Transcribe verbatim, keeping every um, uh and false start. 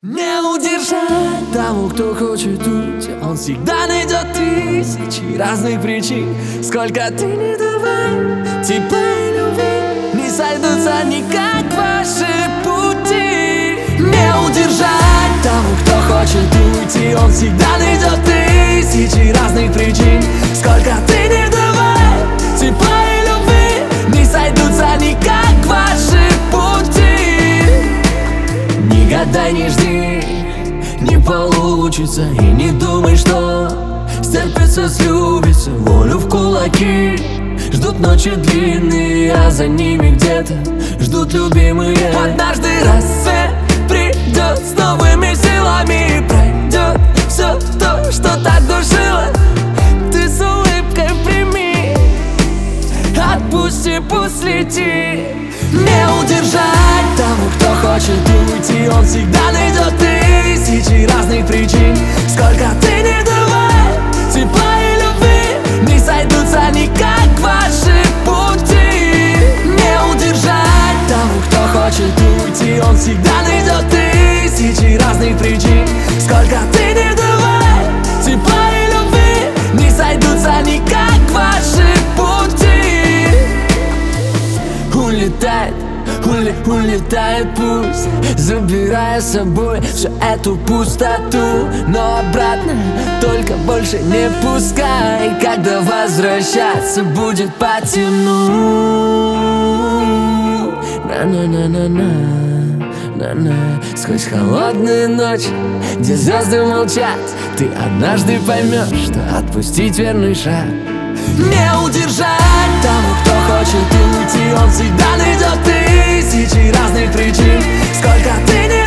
Не удержать тому, кто хочет уйти. Он всегда найдет тысячи разных причин. Сколько ты не давай тепла и любви, не сойдутся никак ваши пути. Не удержать тому, кто хочет уйти. Он всегда найдет тысячи разных причин. Сколько ты не давай тепла и любви, не сойдутся никак ваши пути. Не гадай, не жди, не получится. И не думай, что стерпится, слюбится, волю в кулаки. Ждут ночи длинные, а за ними где-то ждут любимые. Однажды рассвет придет с новыми силами и пройдет все то, что так душило. Ты с улыбкой прими, отпусти, пусть летит. Не удержать тому, кто хочет уйти. Он всегда найдет тысячи разных причин. Сколько ты не давай тепла и любви, не сойдутся никак ваши пути. Не удержать тому, кто хочет уйти. Он всегда найдет тысячи разных причин. Сколько ты не давай тепла и любви, не сойдутся никак ваши пути. Улетает, ули, улетает пусть, забирая с собой всю эту пустоту. Но обратно только больше не пускай. Когда возвращаться будет потянуть. На-на-на-на-на, на-на. Сквозь холодные ночи, где звезды молчат, ты однажды поймешь, что отпустить верный шаг. Не удержать тому, кто хочет уйти. Он всегда найдет тысячи разных причин. Сколько ты не